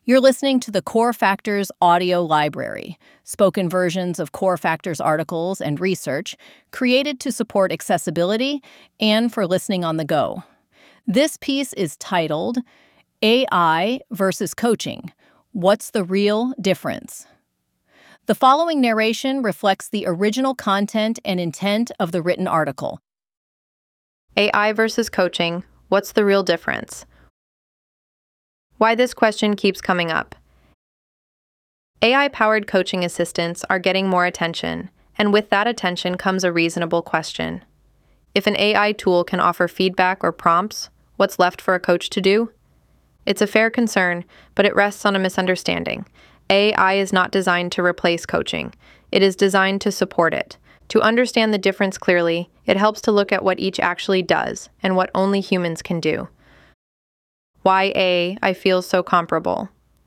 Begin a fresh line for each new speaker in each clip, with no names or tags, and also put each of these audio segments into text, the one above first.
You're listening to the Core Factors audio library, spoken versions of Core Factors articles and research created to support accessibility and for listening on the go. This piece is titled AI versus Coaching: What's the Real Difference? The following narration reflects the original content and intent of the written article.
AI versus coaching: what's the real difference? Why this question keeps coming up. AI-powered coaching assistants are getting more attention, and with that attention comes a reasonable question. If an AI tool can offer feedback or prompts, what's left for a coach to do? It's a fair concern, but it rests on a misunderstanding. AI is not designed to replace coaching. It is designed to support it. To understand the difference clearly, it helps to look at what each actually does and what only humans can do. Why AI feels so comparable.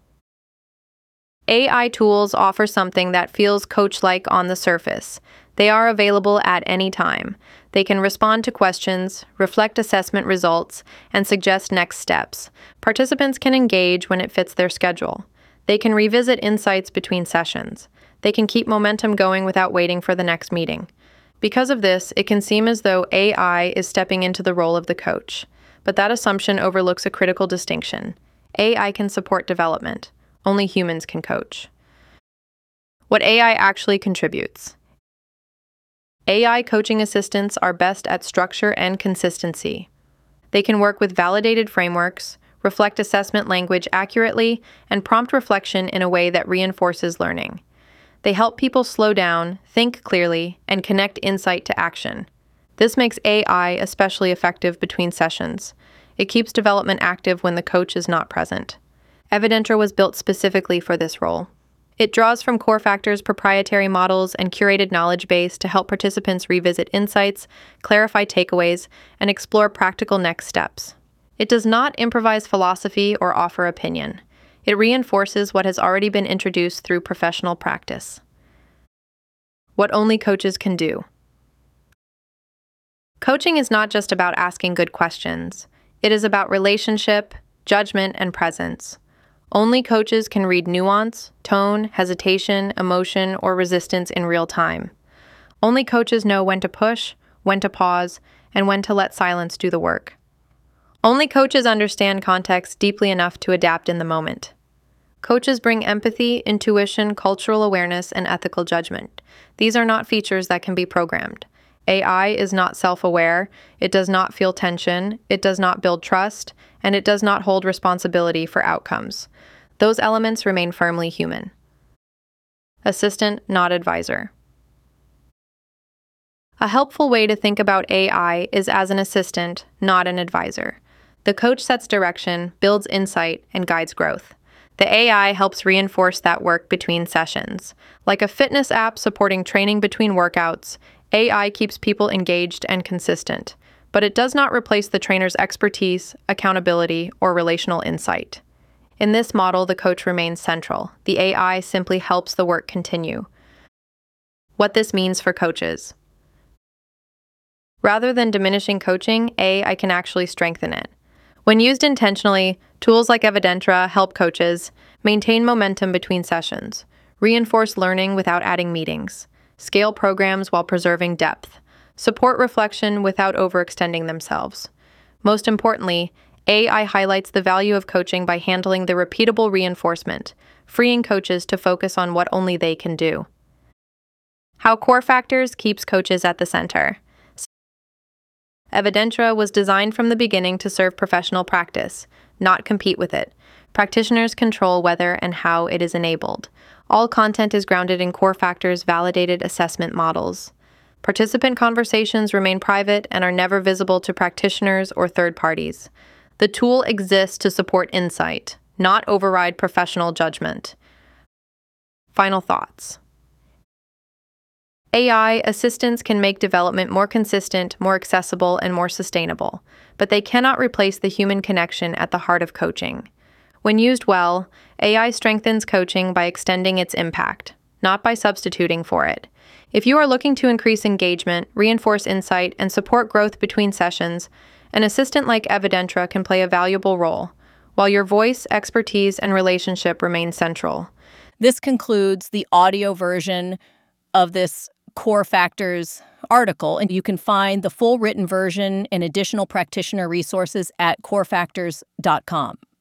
AI tools offer something that feels coach-like on the surface. They are available at any time. They can respond to questions, reflect assessment results, and suggest next steps. Participants can engage when it fits their schedule. They can revisit insights between sessions. They can keep momentum going without waiting for the next meeting. Because of this, it can seem as though AI is stepping into the role of the coach. But that assumption overlooks a critical distinction. AI can support development. Only humans can coach. What AI actually contributes. AI coaching assistants are best at structure and consistency. They can work with validated frameworks, reflect assessment language accurately, and prompt reflection in a way that reinforces learning. They help people slow down, think clearly, and connect insight to action. This makes AI especially effective between sessions. It keeps development active when the coach is not present. Evidentra was built specifically for this role. It draws from Core Factors' proprietary models and curated knowledge base to help participants revisit insights, clarify takeaways, and explore practical next steps. It does not improvise philosophy or offer opinion. It reinforces what has already been introduced through professional practice. What only coaches can do. Coaching is not just about asking good questions. It is about relationship, judgment, and presence. Only coaches can read nuance, tone, hesitation, emotion, or resistance in real time. Only coaches know when to push, when to pause, and when to let silence do the work. Only coaches understand context deeply enough to adapt in the moment. Coaches bring empathy, intuition, cultural awareness, and ethical judgment. These are not features that can be programmed. AI is not self-aware, it does not feel tension, it does not build trust, and it does not hold responsibility for outcomes. Those elements remain firmly human. Assistant, not advisor. A helpful way to think about AI is as an assistant, not an advisor. The coach sets direction, builds insight, and guides growth. The AI helps reinforce that work between sessions. Like a fitness app supporting training between workouts, AI keeps people engaged and consistent, but it does not replace the trainer's expertise, accountability, or relational insight. In this model, the coach remains central. The AI simply helps the work continue. What this means for coaches. Rather than diminishing coaching, AI can actually strengthen it. When used intentionally, tools like Evidentra help coaches maintain momentum between sessions, reinforce learning without adding meetings, scale programs while preserving depth, support reflection without overextending themselves. Most importantly, AI highlights the value of coaching by handling the repeatable reinforcement, freeing coaches to focus on what only they can do. How Core Factors keeps coaches at the center. Evidentra was designed from the beginning to serve professional practice, not compete with it. Practitioners control whether and how it is enabled. All content is grounded in Core Factors' validated assessment models. Participant conversations remain private and are never visible to practitioners or third parties. The tool exists to support insight, not override professional judgment. Final thoughts. AI assistants can make development more consistent, more accessible, and more sustainable, but they cannot replace the human connection at the heart of coaching. When used well, AI strengthens coaching by extending its impact, not by substituting for it. If you are looking to increase engagement, reinforce insight, and support growth between sessions, an assistant like Evidentra can play a valuable role. while your voice, expertise, and relationship remain central.
This concludes the audio version of this Core Factors article, and you can find the full written version and additional practitioner resources at corefactors.com.